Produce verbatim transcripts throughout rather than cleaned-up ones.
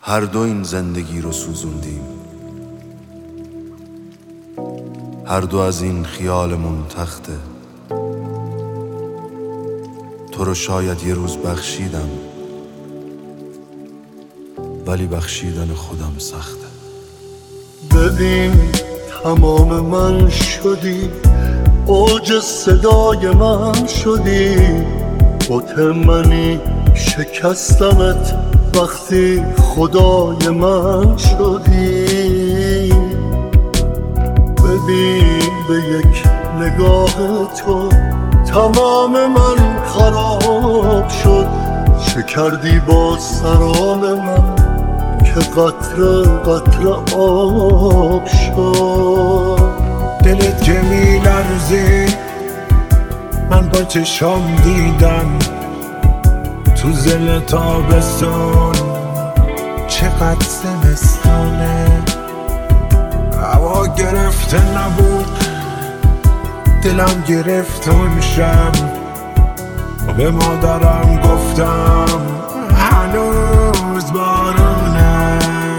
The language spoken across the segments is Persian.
هر دو این زندگی رو سوزوندیم، هر دو از این خیالمون تخته. تو رو شاید یه روز بخشیدم، ولی بخشیدن خودم سخته. ببین تمام من شدی، اوج صدای من شدی، بت منی شکستمت وقتی خدای من شدی. ببین به یک نگاه تو تمام من خراب شد، چه کردی با سران من که قطره قطره آب شد. دلت که می‌لرزه من با چشام دیدم، تو زل تابستون چقدر زمستونه. هوا گرفته نبود دلم گرفت اون شب، به مادرم گفتم هنوز بارونه.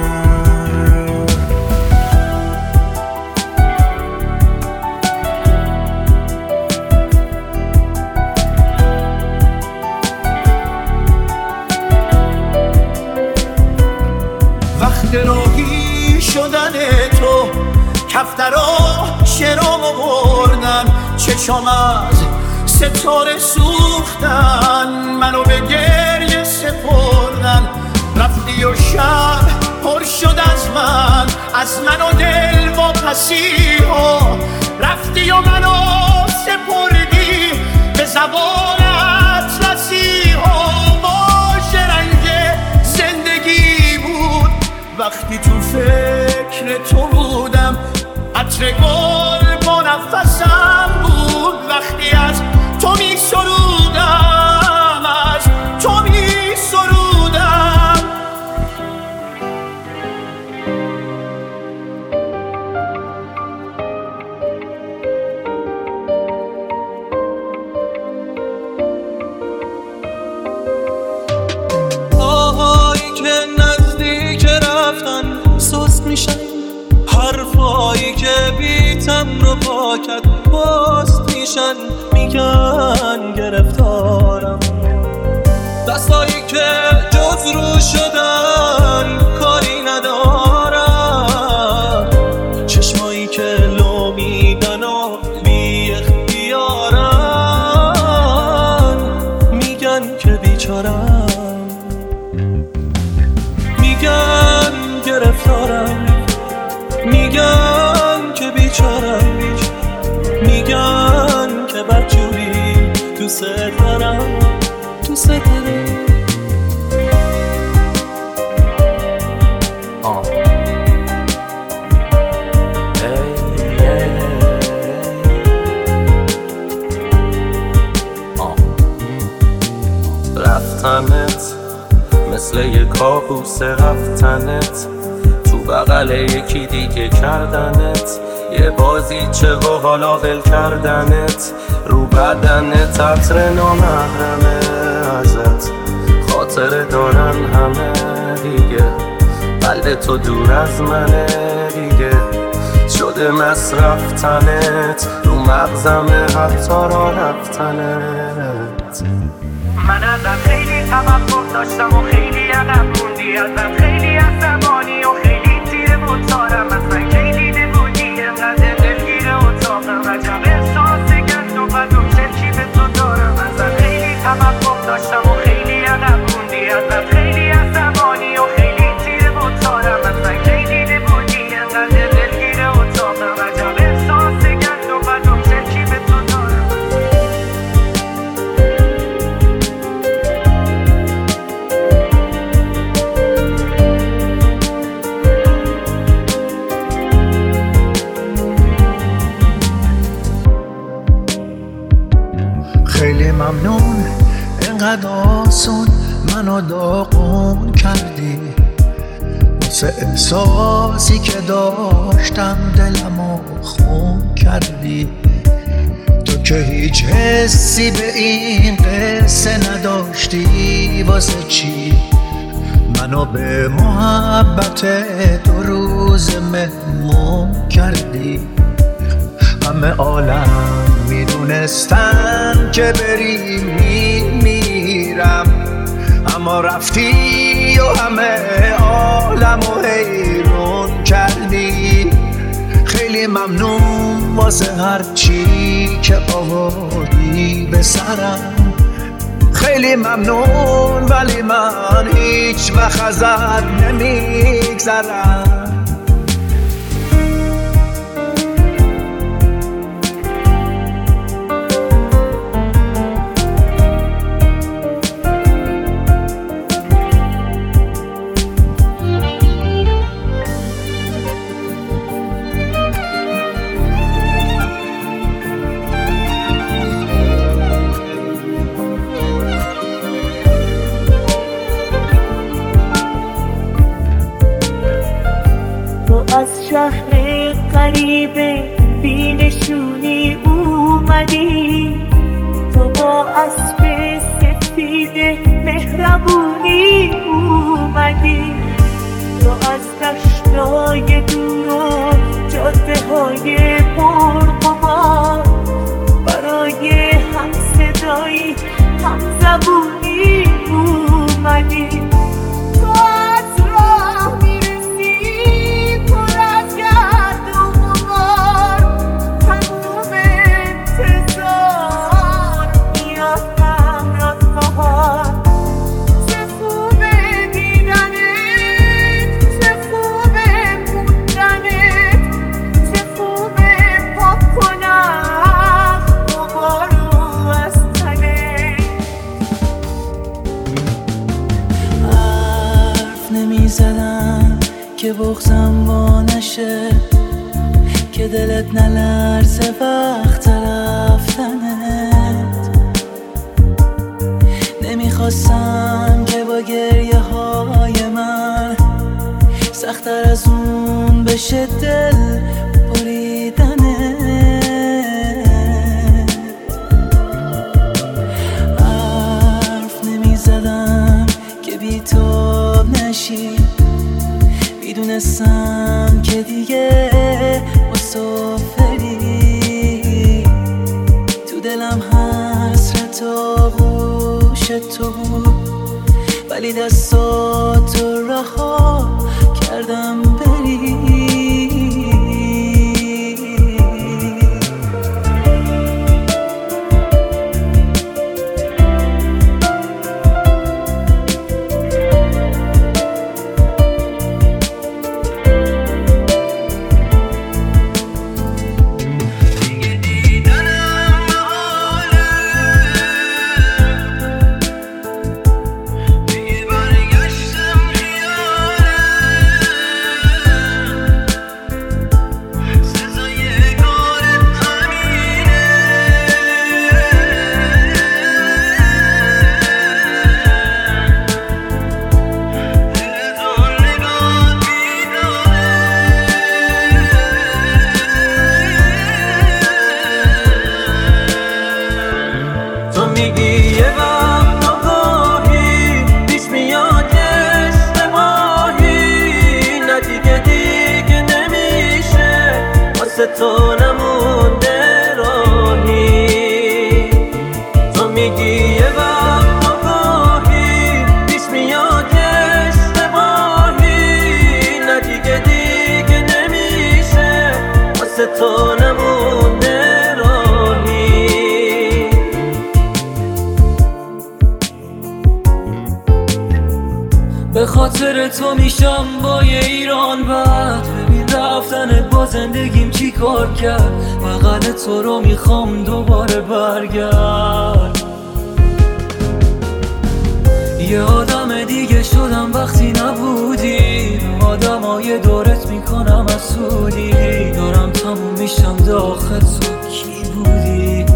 وقت راهی شدن تو کفترا شرامو بردن، چشام از ستاره سوختن، منو به گریه سپردن. رفتی و شب پر شد از من، از من و دل واپسی ها. رفتی و منو سپردی به زبان اطلسی ها. باشه رنگ زندگی بود وقتی تو فکر تو بودم، عطر گل با نفسم بود وقتی از تو می سرودم، از تو می سرودم. آهایی که نزدیک رفتن سست میشن، حرفایی که بیتم رو پاکت باست میشن، میگن گرفتارم. دستایی که جز رو شدن کاری ندارم، چشمایی که لو میدن و بی اختیارن، میگن که بیچارم، میگن گرفتارم، میگن که بیچارم، میگن که بدجوری دوست دارم، دوست دارم. آه رفتنت مثل یه کابوس، رفتنت تو بغل یکی دیگه کردنت، یه بازیچه و حالا ول کردنت، رو بدنت عطر نامحرمه ازت، خاطره دارن همه دیگه، قلب تو دور از منه دیگه، شده مصرف تنت، رو مغزمه حتی را رفتنت. من ازت خیلی توقع داشتم و خیلی عقب موندی، ازت خیلی عصبانی و خیلی تیره بود تارم، اصلا کی دیده بودی اینقدر دلگیر اتاقم، عجب احساس گند و بد و چرکی به تو دارم. ازت خیلی توقع داشتم و خیلی عقب موندی، ازت خیلی عصبانی و خیلی تیره بود تارم، اصلا کی دیده بودی اینقدر دلگیر اتاقم، عجب احساس گند و بد و چرکی به تو دارم. خیلی ممنون اینقدر آسون منو داغون کردی، واسه احساسی که داشتم دلمو خون کردی. تو که هیچ حسی به این قصه نداشتی، واسه چی من منو به محبت دو روز مهمون کردی. همه عالم میدونستن که بری میمیرم، اما رفتی و همه عالم و حیرون کردی. خیلی ممنون واسه هرچی که آوردی به سرم، خیلی ممنون ولی من هیچ وقت ازت نمیگذرم. از شهر غریبه بی نشونی اومدی، تو با اسب سفید مهربونی اومدی. تو از دشتای دور و جاده های پرغبار برای هم صدایی هم زبونی اومدی. تو از راه زدم که بغضم وا نشه، که دلت نلرزه وقت رفتنت. نمیخواستم که با گریه های من سخت‌تر از اون بشه دل بریدنت. حرف نمیزدم که بی تو نشی، میدونستم که دیگه مسافری. تو دلم حسرت آغوش تو بود، ولی دستاتو رها کردم بری. تو نمونده راهی. تو میگی یه وقت آگاهی پیش میاد که اشتباهی، نه دیگه دیگه نمیشه واسه تو نمونده راهی. به خاطر تو میشم با یه ایران بد، رفتنت با زندگیم چی کار کرد. بغل تو رو میخوام دوباره برگرد. یه آدم دیگه شدم وقتی نبودی، آدمای دورت میکنم از سودی. دارم تموم میشم داخل تو کی بودی.